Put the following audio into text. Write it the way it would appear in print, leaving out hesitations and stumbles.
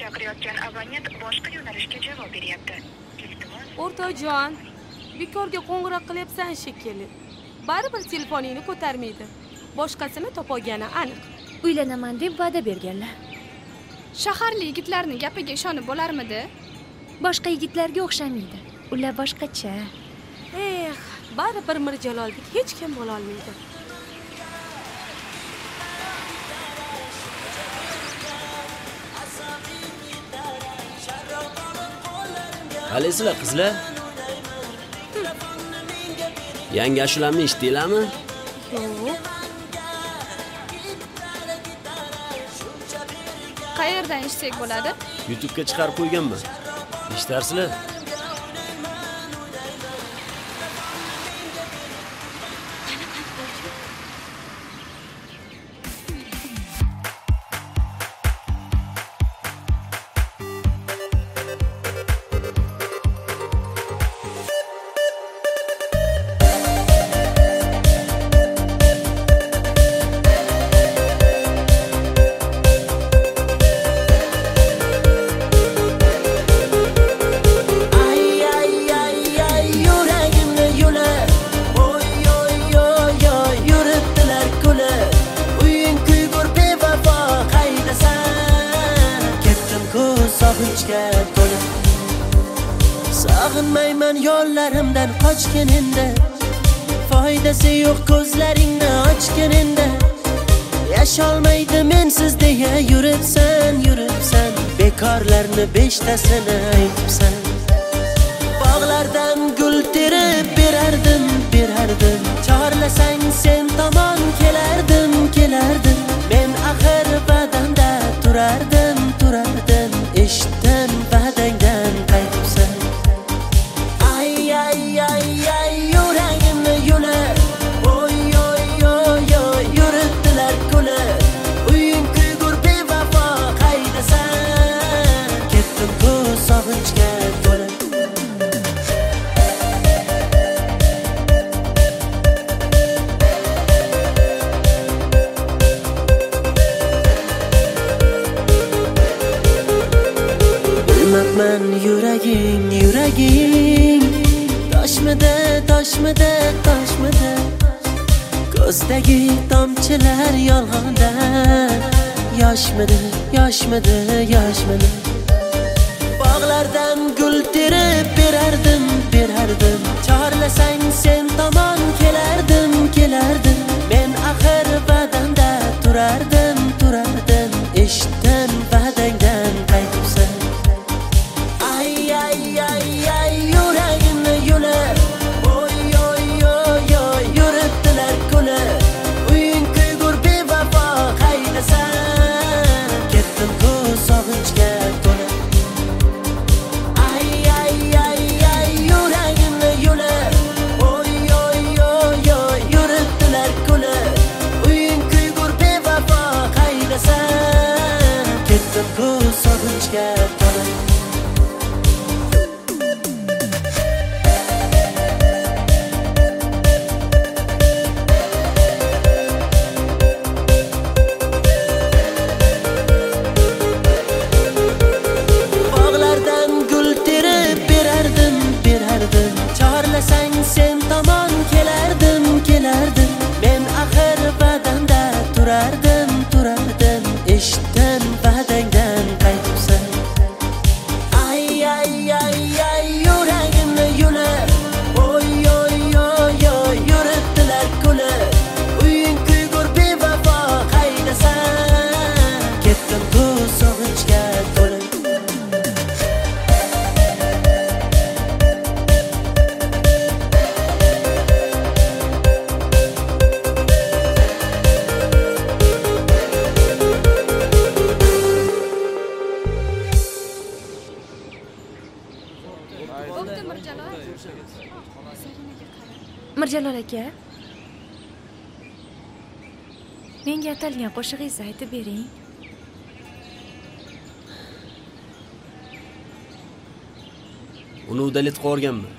chaqirayotgan abonent boshqa yo'nalishga javob beryapti. O'rtoqjon, bekorga qo'ng'iroq qilyapsan shekilli. Baribir telefoningni ko'tarmaydi. Boshqasini topolgani aniq. Uylanaman deb va'da berganlar. Shaharli yigitlarning gapiga ishonib bo'larmidi? Boshqa yigitlarga o'xshamaydi. Ular boshqacha. Baribir Mirjaloldek hech kim bo'la olmaydi. Qalaysizlar qizlar? Yangi ashulamni eshitdinglarmi? Yo'q. Qayerdan eshitsak bo'ladi? YouTube'ga chiqarib qo'yganman. Eshitarsizlar? Sog'inmayman yo'llarimdan qochganingda, foydasi yo'q ko'zlaringni ochganingda. Yasholmaydi mensiz deya yuribsan, bekorlarni beshtasini aytibsan. Bog'lardan gul terib berardim, chorlasang sen tomon kelardim. Men axir va'damda turardim, eshitdim va'dangdan qaytibsan. Ay yuragimni yular, oy yuritdilar kulib. Uying kuygur bevafo qaydasan, ketdim ku sog'inchga to'lib. Bilmabman yuraging toshmidi ko'zdagi tomchilar yolg'ondan yoshmidi bog'lardan gul terib berardim chorlasang sen tomon kelardim men axir va'damda turardim eshitdim va'dangdan qaytibsan. Ay yuragimni yular, oy yuritdilar kulib. Uying kuygur bevafo qaydasan, ketdim ku sog'inchga to'lib. Ay yuragimni yular, oy yuritdilar kulib. Uying kuygur bevafo qaydasan, ketdim ku sog'inchga to'lib. Chorlasang sen tomon kelardim men axir va'damda turardim eshitdim va'dangdan qaytibsan. Ay yuragimni yular, oy yuritdilar kulib. Uying kuygur bevafo qaydasan, ketdim ku sog'inchga to'lib. Mirjalol aka, menga atalgan qo'shig'ingizni aytib bering. Uni udaletib qo'yganman.